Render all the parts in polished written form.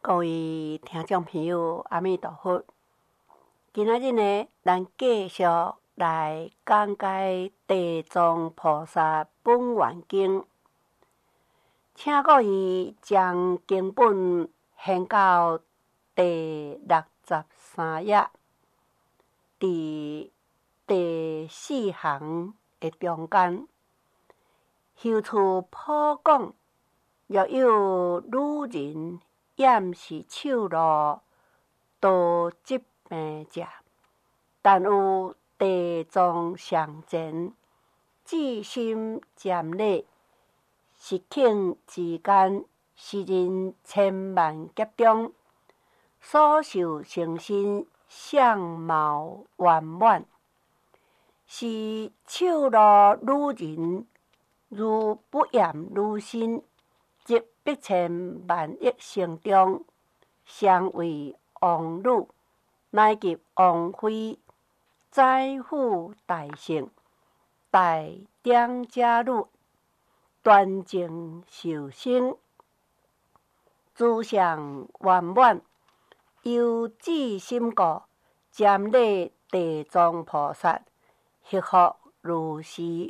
各位听众朋友，阿弥陀佛！今仔日呢，咱继续来讲解地藏菩萨本愿经，请各位将经本掀到第63页，伫第4行的中间，修持普讲，若有女人掩饰手路，多疾病者，但有地藏上前，至心瞻礼，实请之间，是人千万劫中，所受成身相貌圆满，是手路女人，如不厌女身，即百千万亿生中，相为王女，乃及王妃、宰妇大圣、大长者女，端正受生，诸相圆满，由至心故，瞻礼地藏菩萨，迄复如是。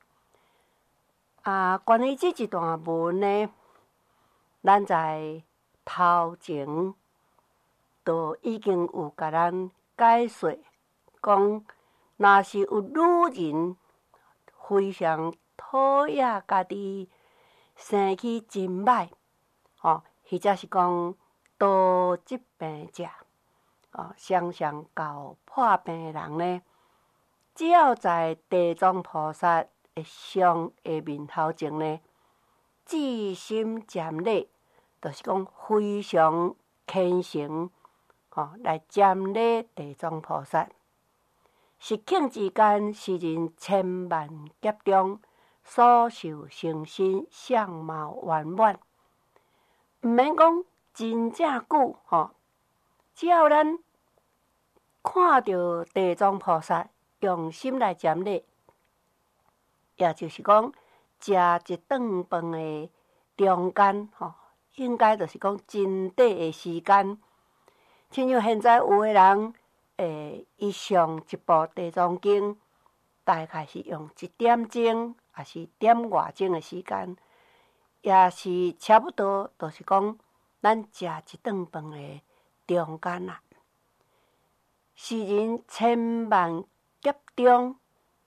关于这一段文呢，咱在头前都已经有甲咱解说，讲若是有女人非常讨厌家己生起真歹，或者是讲多疾病者，常常搞破病的人呢，只要在地藏菩萨的像的面头前呢，至心瞻礼，就是讲非常虔诚，来瞻礼地藏菩萨。实境之间，是人千万劫中，所受成身相貌圆满。毋免讲真正久，只要咱看到地藏菩萨，用心来瞻礼，也就是讲，食一顿饭的中间，应该就是讲真短的时间。亲像现在有的人，伊上一部《地藏经》，大概是用1点钟，也是点外钟的时间，也是差不多，就是讲咱食一顿饭的中间啦。是人千万劫中，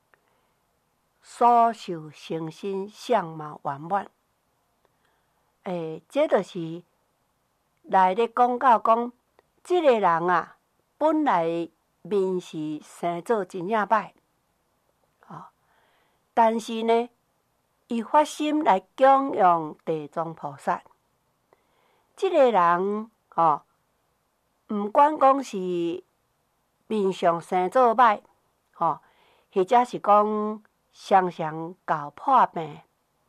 所受成身相貌圆满。这就是来咧讲到讲，这个人啊，本来面是生做真正歹，但是呢，伊发心来供养地藏菩萨。这个人，毋管讲是面上生做歹，或者是讲常常搞破病，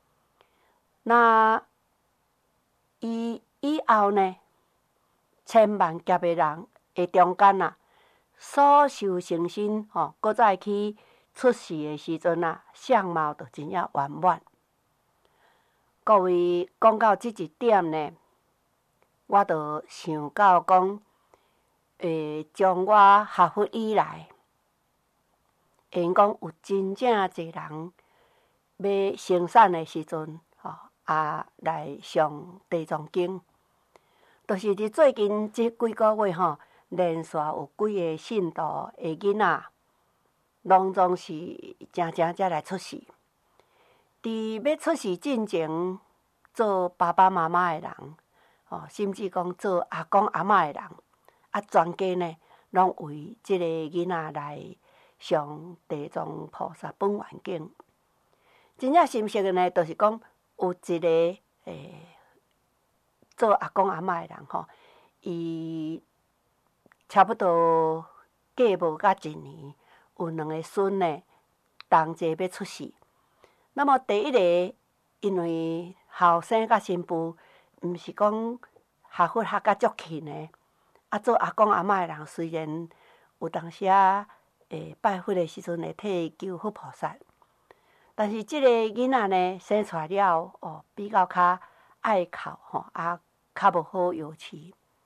那伊以后呢，千万劫的人的中间啊，所受成身，搁再去出世的时阵啊，相貌就真正圆满。各位讲到这一点呢，我就想到讲，从我学佛以来，因讲有真正侪人要生产的时阵，来上地藏经，就是伫最近这几个月连续有几个信徒的囡仔，拢总是真才来出世。伫要出世进前，做爸爸妈妈的人，甚至讲做阿公阿嬷的人，全家呢，拢为这个囡仔来上地藏菩萨本愿经。真正深刻的呢，就是讲有一个做阿公阿嬷的人，伊差不多过无甲1年，有2个孙呢，同齐要出世。那么第一个，因为后生甲新妇，毋是讲学佛学甲足勤的，做阿公阿嬷的人，虽然有当时拜佛的时阵会替伊求佛菩萨，但是这个囡仔呢，生出来了，比较较爱哭，较无好摇饲。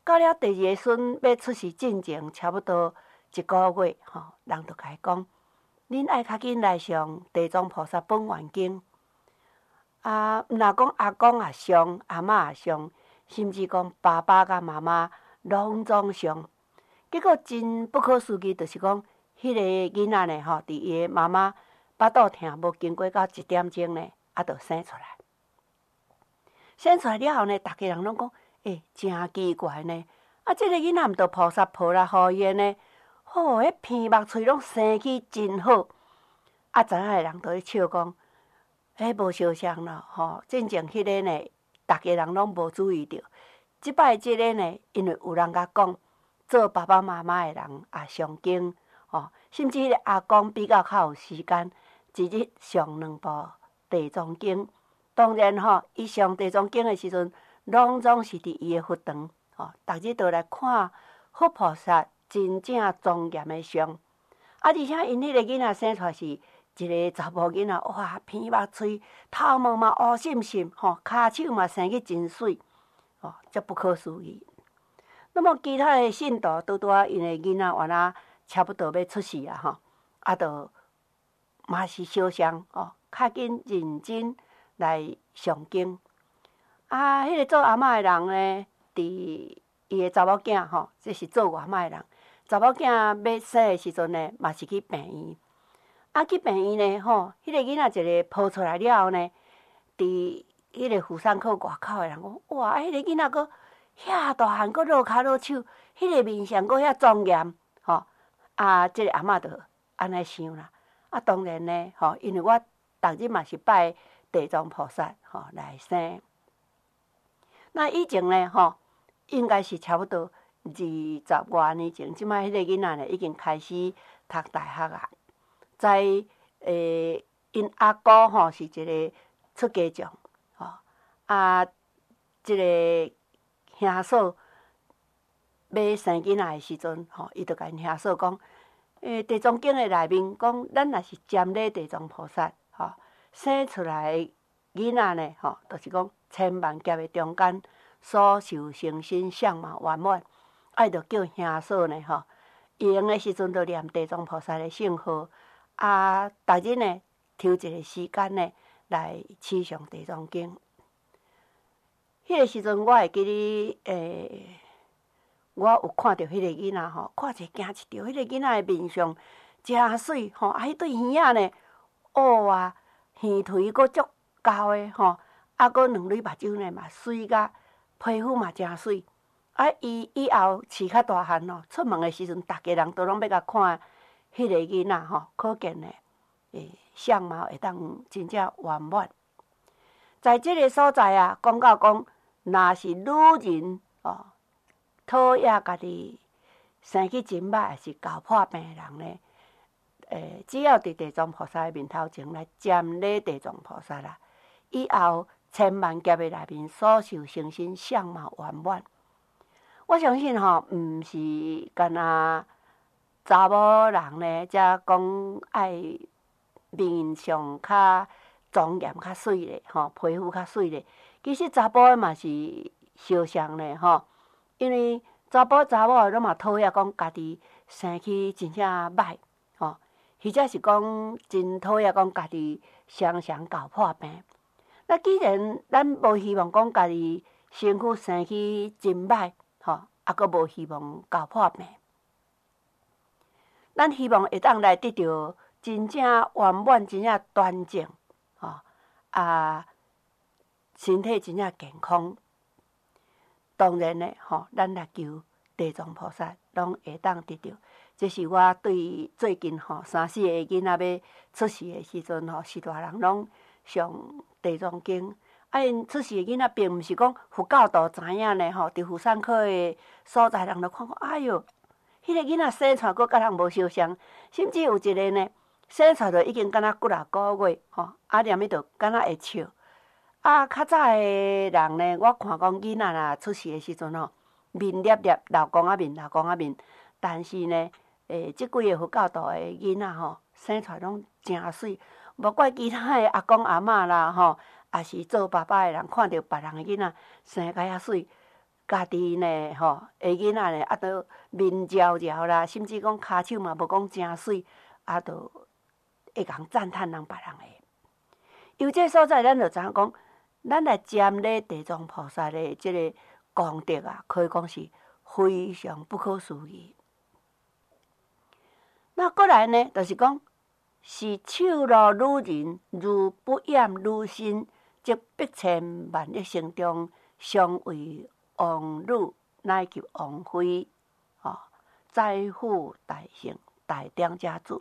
到了第二个孙要出世进前，差不多1个月，人就甲伊讲，恁爱较紧来上地藏菩萨本愿经。毋若讲阿公也上，阿嬷也上，甚至讲爸爸甲妈妈拢总上。结果真不可思议，就是讲，迄个囡仔呢，伫伊的妈妈巴肚疼，无经过到1点钟呢，就生出来。生出来了后呢，逐家人拢讲，真奇怪呢。即个囡仔毋着菩萨抱来互伊的呢？迄鼻目喙拢生起真好。知影的人都咧笑讲，无相像咯，进前迄个呢，逐家人拢无注意到。即摆即个呢，因为有人甲讲，做爸爸妈妈的人也上经，甚至迄个阿公比较有时间，一日上2部地藏经。当然伊上地藏经的时阵，拢总是伫伊的佛堂，逐日都来看佛菩萨真正庄严的相。而且因迄个囡仔生出来是一个查甫囡仔，哇，鼻目喙头毛嘛乌闪闪，骹手嘛生去真水，足不可思议。那么其他的信徒拄啊，因的囡仔原来差不多要出世啊，就嘛是相像较紧认真来上经。迄个做阿嬷的人呢，伫伊的查某囝这是做外卖的人，查某囝要生的时阵呢，嘛是去病院。去病院呢，迄个囡仔一个抱出来了后呢，伫迄个妇产科外口的人讲，哇，迄个囡仔佫遐大汉，佫落骹落手，迄个面相佫遐庄严，即个阿嬷就安尼想啦。当然呢，因为我逐日嘛是拜地藏菩萨来生。那以前呢，应该是差不多20外年前，即摆迄个囡仔呢已经开始读大学啊。在因阿姑是一个出家将，即个兄嫂要生囡仔的时阵，伊就甲因兄嫂讲，地藏经的内面讲，咱若是瞻礼地藏菩萨，生出来囡仔呢，就是讲千万劫的中间所受成身相貌圆满，就叫兄嫂呢，用的时阵就念地藏菩萨的圣号。逐日呢，抽一个时间呢，来持上地藏经。迄个时阵，我会记得，我有看到迄个囡仔看者惊一跳。迄个囡仔的面相真水迄对耳仔呢，圆腿佫足高的佫2蕊目睭呢嘛水甲，皮肤嘛真水。伊以后饲较大汉出门的时阵，逐家人都拢要甲看。迄个囡仔可见呢，相貌会当真正圆满。在即个所在讲到讲，若是女人讨厌家己生去真歹，还是搞破病的人呢，只要伫地藏菩萨的面头前来瞻礼地藏菩萨啦，以后千万劫的内面所受成身相貌圆满。我相信毋是干那。查某人呢，才讲爱面相较庄严、较水咧，皮肤较水咧。其实查甫的嘛是相像咧，因为查甫的拢嘛讨厌讲家己生去真正歹，或者是讲真讨厌讲家己常常搞破病。那既然咱无希望讲家己身躯生去真歹，佫无希望搞破病。咱希望会当来得到真正圆满、真正端正，身体真正健康。当然呢，咱来求地藏菩萨，拢会当得到。这是我对最近3、4个囡仔要出世的时阵是大人拢上地藏经。因出世的囡仔并毋是讲佛教徒知影呢，伫妇产科的所在，人就看讲，哎哟。迄个囡仔生出来佫甲人无相像，甚至有一个呢，生出来就已经敢若几啊个月，念伊就敢若会笑。较早的人呢，我看讲囡仔若出世的时阵面粒粒，老公仔面，但是呢，即几个佛教徒的囡仔生出来拢真水，无怪其他的阿公阿嬷啦，也是做爸爸的人看到别人的囡仔生甲遐水， 家己呢吼，下囡仔呢，啊，都面焦焦啦，甚至讲骹手嘛无讲诚水，啊，都会共赞叹人别人诶。由这所在，咱就知影讲，咱来瞻礼地藏菩萨的即个功德啊，可以讲是非常不可思议。那过来呢，就是讲，是手路女人，如不染女身，即百千万亿生中，常为王女乃及王妃，财富大幸，大庄家主。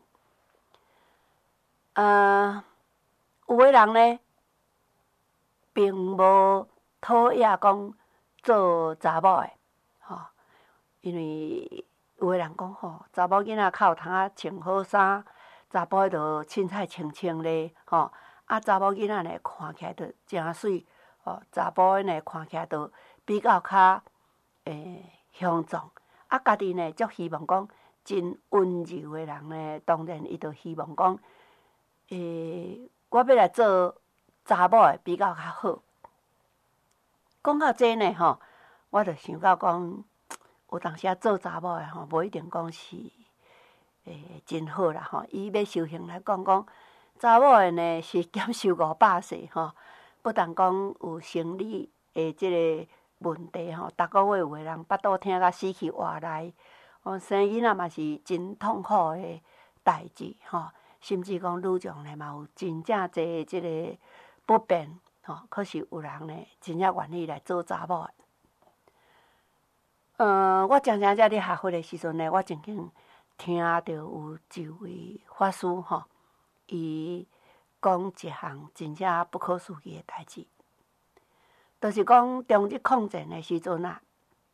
有的人呢，并无讨厌讲做查某的，因为有的人讲查某囡仔较有通穿好衫，查甫就凊彩清清咧，查某囡仔呢看起来就诚水，查甫呢看起来就比较较雄壮，家己呢足希望讲真温柔的人呢，当然伊就希望讲，我要来做查某的比较较好。讲到这呢，我就想到讲，有当时做查某的无一定讲是真好啦伊要修行来讲，查某的呢是减寿500岁不但讲有生理的即个问题逐个月有的人巴肚疼甲死去活来，生囡仔嘛是真痛苦的代志甚至讲女众呢嘛有真正侪即个不便可是有人呢真正愿意来做查某的。我常常在咧学佛的时阵呢，我曾经听到有一位法师伊讲一项真正不可思议的代志，就是讲中日抗战的时阵啊，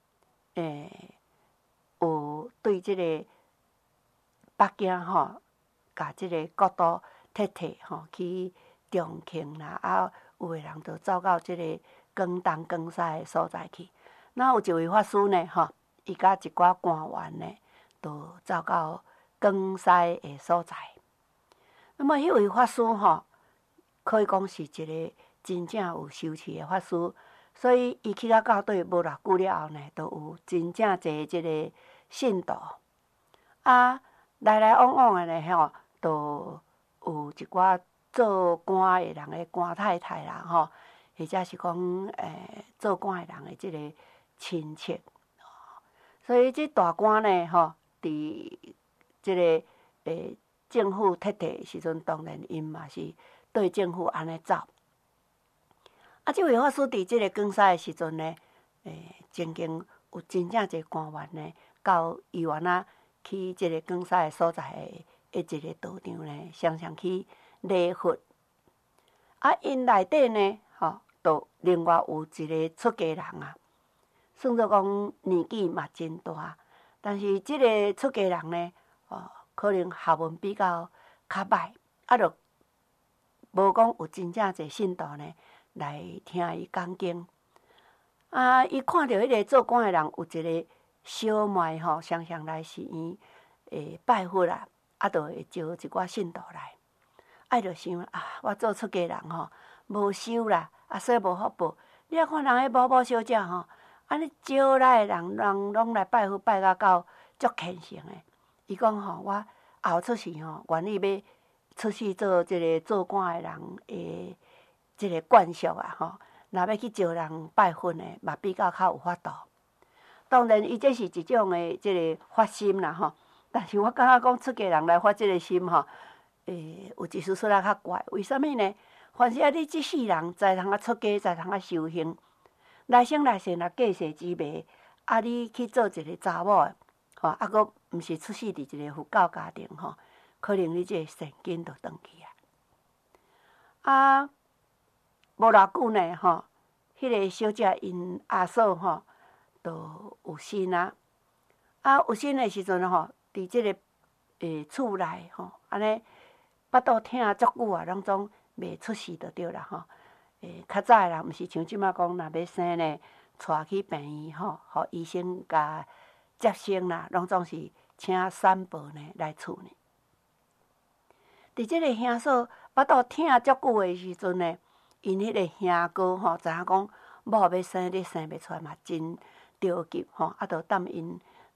有对即个北京甲即个国都摕去重庆啦，有的人就走到即个广东广西的所在去。那有一位法师呢，伊甲一寡官员呢，就走到广西的所在。那么迄位法师可以讲是一个真正有修持的法师，所以伊去到教队无偌久了后呢，就有真正侪即个信徒来来往往的呢，就有一寡做官的人的官太太啦或者是讲做官的人的即个亲戚，所以即大官呢伫即个政府摕的时阵，当然因嘛是对政府安尼走。即位法师伫即个广西的时阵呢，曾经有真正侪官员呢，到医院去即个广西的所在的一个道场呢，常常去礼佛。因内底呢，就另外有一个出家人算作讲年纪嘛真大，但是即个出家人呢，可能学问比较歹，就无讲有真正侪信徒呢来听伊讲经。伊看到迄个做官的人有一个小妹常常来寺院拜佛就会招一寡信徒来。伊就想我做出家人无修啦，所以无福报。你啊看人迄某某小姐安尼招来的人拢来拜佛拜到足虔诚的。伊讲我后出世愿意要出世做即个做官的人的即个惯俗若要去招人拜佛呢，嘛比较有法度。当然，伊这是一种的即个发心啦但是我感觉讲出家人来发即个心有一丝仔较怪。为什么呢？凡是你即世人才通出家，才通修行，来生来世若过世之辈，你去做一个查某的佫毋是出世伫一个佛教家庭可能你这个善根就断去无偌久呢迄个小姐因阿嫂就有生有生的时阵伫即个厝内安尼巴肚疼足久拢总袂出世就对啦较早的人毋是像即摆讲，若要生呢，带去病院互医生甲接生啦，拢总是请产婆呢来处理。伫即个兄嫂巴肚疼足久的时阵呢，因迄个兄哥知影讲某要生，你生袂出来嘛，真着急吼，啊，着等因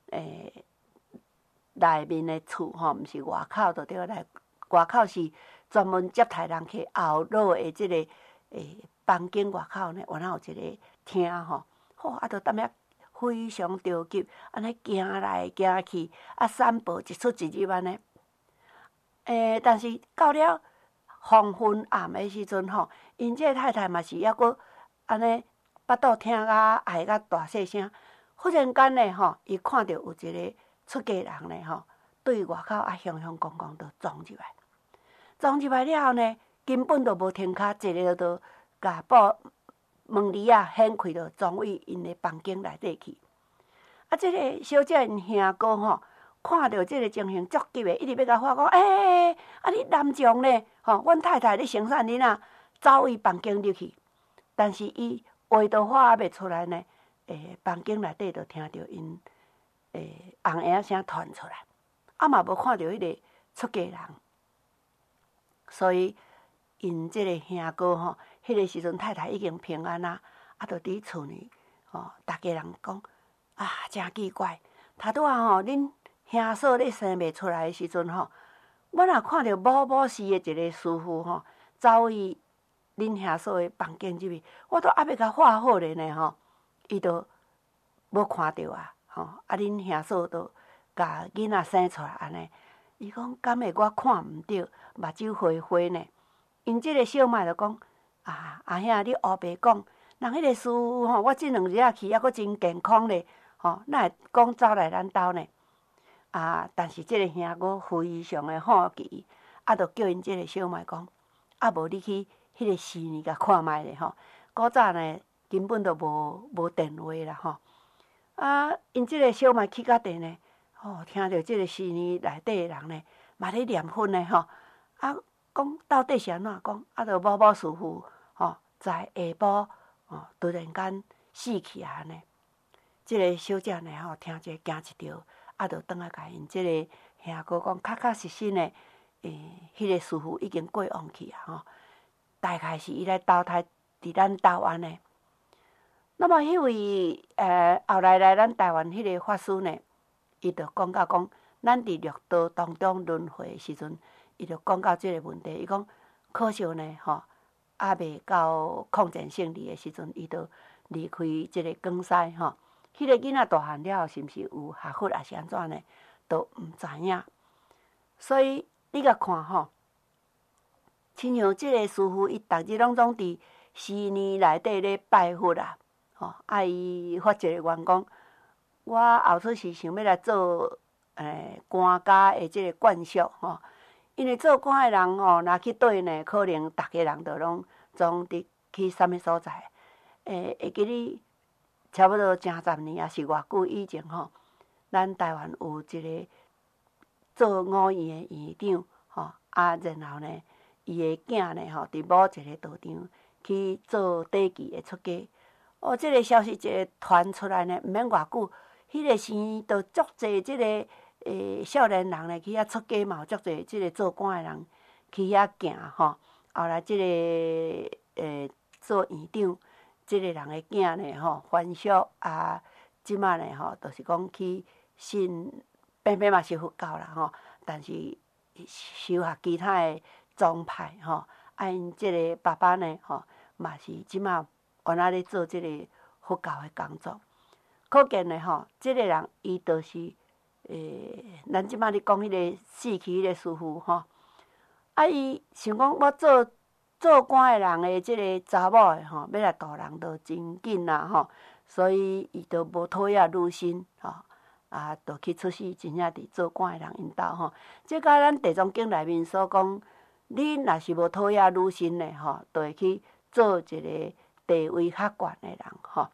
内面的厝吼，毋是外口，着对来。外口是专门接待人去后落的即个房间外口呢，原来有一个厅吼，好，啊，着踮遐非常着急，安尼行来行去，啊，散步一出一入安尼。但是到了黄昏暗的时阵吼，因这个太太嘛是抑阁安尼巴肚疼甲爱甲大细声，忽然间呢吼，伊看到有一个出家人呢吼，对外口啊雄雄公公就撞入来，撞入来了后呢，根本就无停脚，一个就甲门帘啊掀开，就撞入因的房间内底去。啊，这个小姐因兄哥吼，看到这个情形足急的，一直要甲我讲，啊你男将呢？吼，阮太太咧生产恁啊，走伊房间入去，但是伊话都话还袂出来呢，房间内底就听到因红婴声传出来，啊嘛无看到迄个出家人，所以因这个兄哥吼，迄个时阵太太已经平安啊，啊，就伫厝里吼，大家人讲啊，真奇怪，头拄啊吼，恁兄嫂咧生袂出来的时阵吼，我若看到某氏的一个师傅吼，走伊恁兄嫂的房间入去，我都还袂甲画好咧呢吼，伊都无看到啊，吼，啊，恁兄嫂都甲囡仔生出来安尼，伊讲敢会我看毋着，目睭花花呢？因即个小妹就讲啊，阿兄你黑白讲，人迄个师傅吼，我即2日去还阁真健康咧，吼，哪会讲走来咱兜呢？啊！但是即个兄哥非常的好奇，啊，就叫因即个小妹讲，啊，无你去迄个寺院甲看卖咧吼。古早呢，根本就无电话啦吼。啊，因即个小妹去到地呢，吼，听到即个寺院内底的人呢，嘛咧念佛呢吼。啊，讲到底是安怎讲？啊，就某师傅吼，在下晡吼，突然间死去啊安尼。即个小姐呢吼，听者惊一跳。啊，就转来甲因即个兄哥讲，确实实呢，迄个师傅已经过往去啊吼，大概是伊来投胎伫咱台湾呢。那么迄位后来咱台湾迄个法师呢，伊就讲到讲，咱伫六道当中轮回的时阵，伊就讲到即个问题，伊讲可惜呢吼，还未到抗战胜利的时阵，伊就离开即个江西吼。迄个囡仔大汉了后，是毋是有学佛，还是安怎呢？都毋知影。所以你甲看吼，亲像即个师傅，伊逐日拢总伫寺院内底咧拜佛啊，吼，啊伊发一个愿讲，我后出是想要来做官家的即个眷属吼，因为做官的人吼，若去对呢，可能逐个人都拢总伫去啥物所在，会记你。差不多正10年，也是偌久以前吼，咱台湾有一个做5院的院长吼，啊，然后呢，伊的囝呢吼，伫某一个道场去做短期的出家。哦，即个消息一个传出来呢，毋免偌久，迄个寺就足侪即个少年人呢去遐出家嘛，有足侪即个做官的人去遐行吼。后来即个做院长。即个人的囝呢吼，还俗啊，即马呢吼，就是讲去信，偏偏嘛是佛教啦吼，但是修学其他的宗派吼，啊因即个爸爸呢吼，嘛是即马原来咧做即个佛教的工作，可见呢吼，即个人伊就是咱即马咧讲迄个死去迄个师傅吼，啊伊想讲我做官的人的即个查某的吼，要来渡人都真紧啦吼，所以伊都无讨厌女性吼，啊，都去出世真正伫做官的人因兜吼。即甲咱地藏经内面所讲，你若是无讨厌女性的吼，都会去做一个地位较悬的人吼。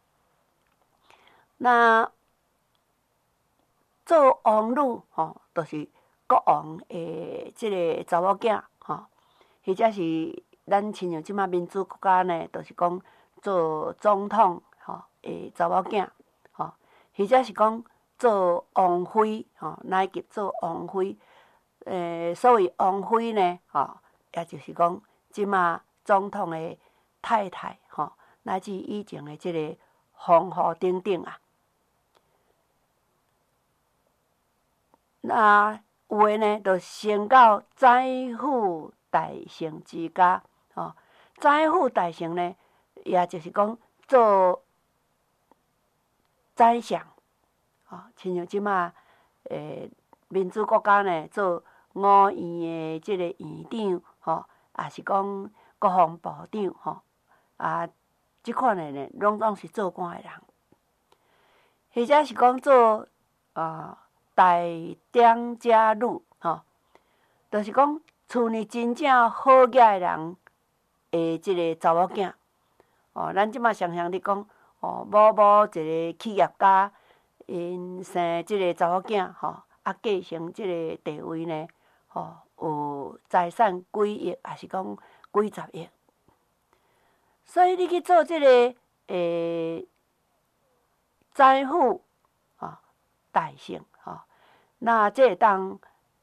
那做王女吼，就是国王的即个查某囝吼。或者是咱亲像即马民主国家呢，就是讲做总统吼诶查某囝吼，或者是讲做王妃吼，乃及做王妃。所谓王妃呢吼，也就是讲即马总统的太太吼， 乃至以前的即个风雨等等啊。那有诶呢，就升到宰府大成之家，吼。宰府大成呢，也就是讲做宰相，吼，亲像即马民主国家呢，做五院诶即个院长，吼，也是讲国防部长，吼，啊，即款诶呢，拢总是做官诶人，或者是讲做大长者女，吼，就是讲厝里真正好野诶人诶，即个查某囝，哦，咱即马常常咧讲，某一个企业家，因生即个查某囝，吼，啊，继承即个地位呢，吼，有财产几亿，也是讲几十亿。所以你去做即个宰府，吼，大姓，吼，那这会当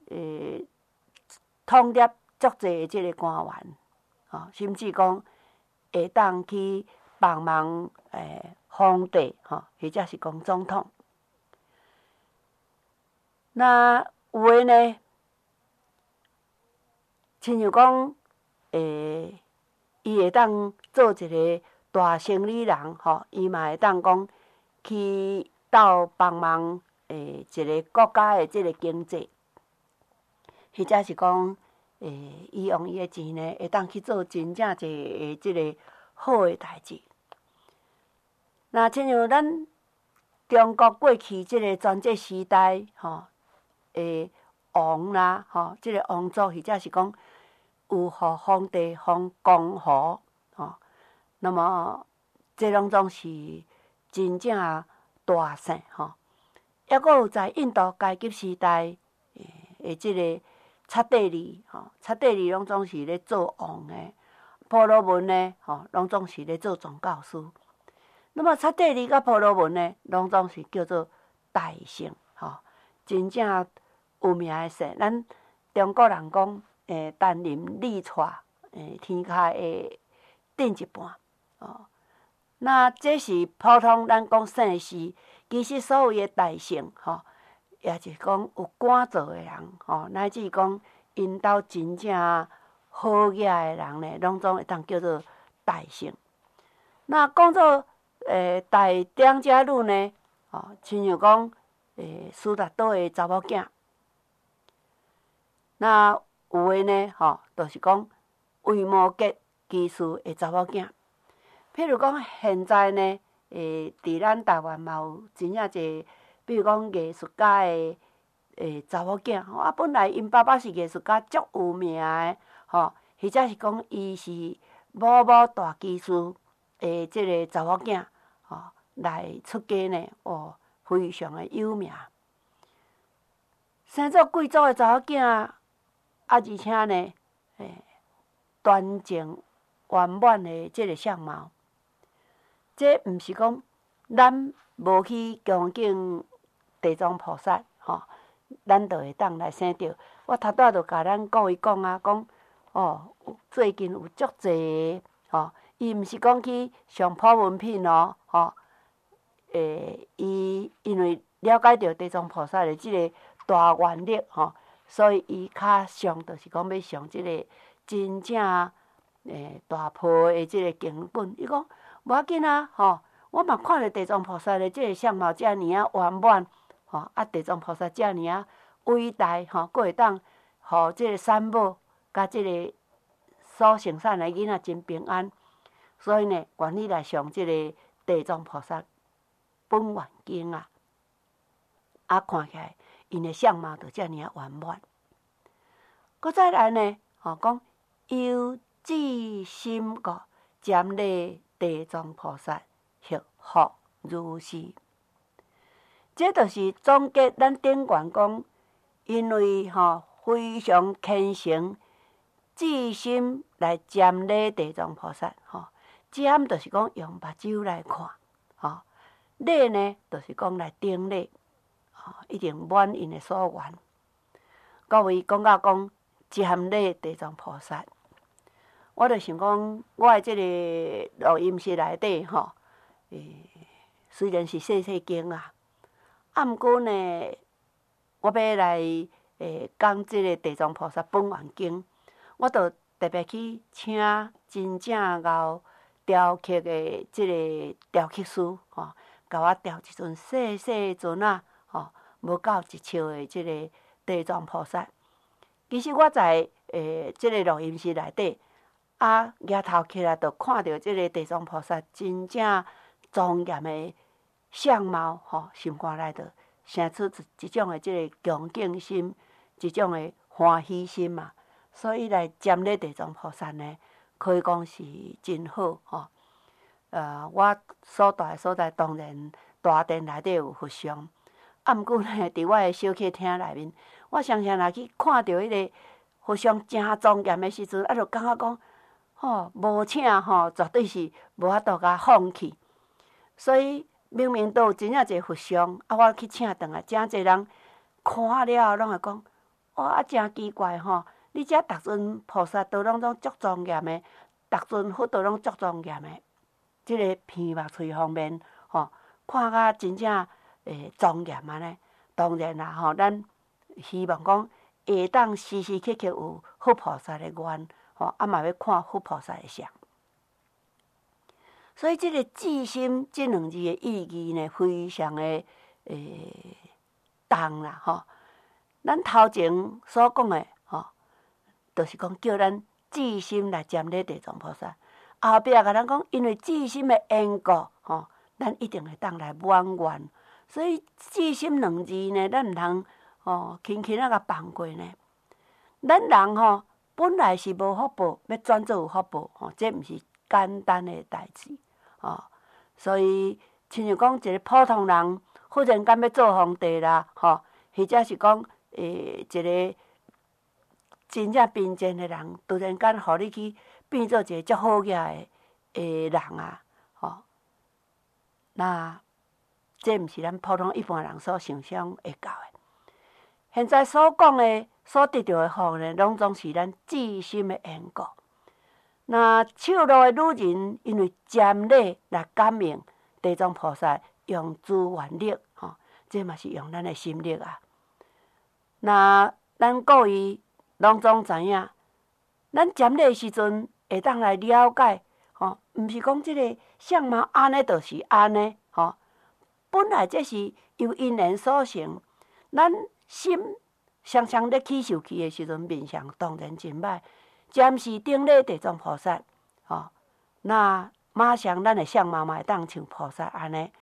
统摄足济即个官员，吼，甚至讲会当去帮忙皇帝，吼，或者是讲总统。那有诶呢，亲像讲伊会当做一个大生意人，吼，伊嘛会当讲去斗帮忙一个国家诶即个经济，或者是讲伊用伊诶钱呢，会当去做真正侪诶即个好诶代志。那亲像咱中国过去即个专制时代，吼，王啦，吼，即个王族，或者是讲有互皇帝封公侯，吼，那么这拢总是真正大胜，吼。抑阁有在印度阶级时代诶，即个刹帝利，吼，刹帝利拢总是咧做王诶，婆罗门呢，吼，拢总是咧做总教师。那么刹帝利甲婆罗门呢，拢总是叫做大圣，吼，真正有名诶姓。咱中国人讲，丹林立错，天下会顶一半，哦。那这是普通咱讲姓氏，其实所有诶大姓，吼，也就是讲有官做诶人，吼，乃至讲因兜真正好野诶人呢，拢总会当叫做大姓。那讲做大长者女呢，吼，亲像讲斯达多诶查某囝。那有诶呢，吼，就是讲维摩诘居士诶查某囝。譬如讲现在呢，伫咱台湾嘛有真正侪，比如讲艺术家诶查某囝，吼，啊，本来因爸爸是艺术家，足有名诶，吼，或者是讲伊是某大技师诶，即个查某囝，吼，来出家呢，非常诶有名。生做贵族诶查某囝，啊，而且呢，端正圆满诶即个相貌。这毋是讲咱无去恭敬地藏菩萨，吼，咱就会当来生着。我头拄就甲咱各位讲啊，讲最近有足济吼，伊毋是讲去上普文品哦，吼，伊因为了解到地藏菩萨的即个大愿力，吼，所以伊较上就是讲要上即个真正大婆的即个经本。伊讲无要紧啊，吼，我嘛看着地藏菩萨的即个相貌遮尔啊圆满，吼，啊，地藏菩萨遮尔啊伟大，吼，佫会当互即个产某甲即个所生产的囡仔真平安，所以呢，愿意来上即个地藏菩萨本愿经啊，啊，看起来因的相貌就遮尔啊圆满。佫再来呢，吼，讲由至心国瞻礼地藏菩萨，获福如是。这就是总结咱顶悬讲，因为吼非常虔诚，至心来瞻礼地藏菩萨，吼，瞻就是讲用目睭来看，吼，礼呢就是讲来顶礼，吼，一定满因的所愿。各位讲到讲瞻礼地藏菩萨， 我就想讲，我的即个录音室内底吼，虽然是细细间啊，毋过呢，我要来讲即个地藏菩萨本愿经，我就特别去请真正敖雕刻的即个雕刻师吼，甲我雕一尊细细尊啊，吼，无到1尺的即个地藏菩萨。其实我在即个录音室内底，举头起来就看到即个地藏菩萨真正庄严的相貌，吼，心肝内就生出一种的即个恭敬心，一种的欢喜心嘛。所以来瞻礼地藏菩萨呢，可以讲是真好，吼。我所住的所在当然大殿内底有佛像，毋过呢，伫我的小客厅内面，我常常若去看到迄个佛像真庄严的时阵，就感觉讲，吼，无请吼，绝对是无法度甲放弃。所以明明都有真正一个佛像，我去请倒来，真侪人看了后，拢会讲，哇，真奇怪吼！你遮逐尊菩萨都拢足庄严的，逐尊佛都拢足庄严的，即个鼻目喙方面，吼，看甲真正庄严安尼。当然啦，吼，咱希望讲下当时时刻刻有佛菩萨的愿，吼，嘛要看佛菩萨的像。所以即个至心即2字的意义呢，非常的重啦，吼。咱头前所讲的，吼，就是讲叫咱至心来瞻礼地藏菩萨。后壁甲咱讲，因为至心的缘故，吼，咱一定会当来满愿。所以至心2字呢，咱毋通轻轻甲放过呢。咱人吼本来是无福报，要转做有福报，吼，这毋是简单的代志。所以亲像讲一个普通人，忽然间要做皇帝啦，吼，或者是讲一个真正贫贱的人，突然间互你去变做一个足好野的人啊，吼，那这毋是咱普通一般人所想象会到的。现在所讲的、所得到的福呢，拢总是咱至心的缘故。那手路的女人，因为瞻礼来感应地藏菩萨，用资源力，吼，这嘛是用咱的心力啊。那咱各位拢总知影，咱瞻礼的时阵会当来了解，吼，毋是讲即个相貌安尼就是安尼，吼。本来这是由因缘所成，咱心常常咧起受气的时阵，面相当然真歹。暂时顶礼地藏菩萨，吼，那马上咱的相貌嘛会当像菩萨安尼，